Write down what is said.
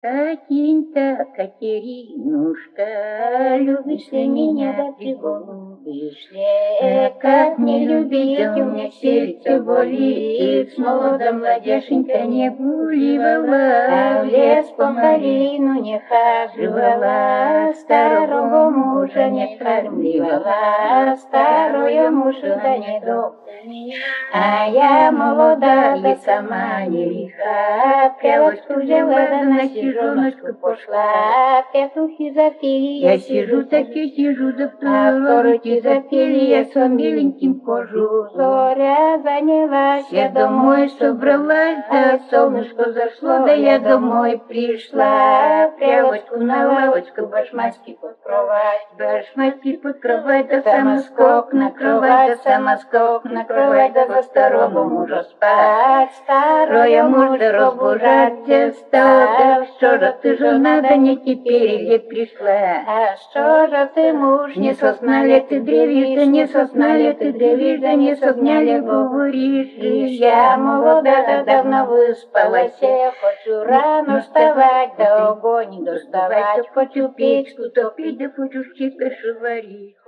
Катенька, Катеринушка, любишь ли меня да пригубишь ли? Как не любить, у меня сердце болит, с молодом младешенька не гуливала, а в лес по малину не хаживала, старого мужа не кормливала, старую мужа да не добрая. А я молода и сама не лиха, прялочку взяла да на сижоночку пошла, петухи запели, я сижу так и сижу, да птички запели, я с миленьким хожу, зоря занялась, я домой собралась, да солнышко зашло, да я домой пришла, прялочку на лавочку, башмачки под кровать, да самоскок на кровать, да самоскок на кровать, да за старого мужа спать, старая мужа разбужать стала, что же ты, жена, да не теперь где пришла, а что же ты, муж, не со сна ли ты древишь, да не со сна ли ты древишь, да не со дня ли говоришь, я молода, да давно выспалась, хочу рано вставать, да огонь доставать, хочу печку топить, да хочу щи каши варить.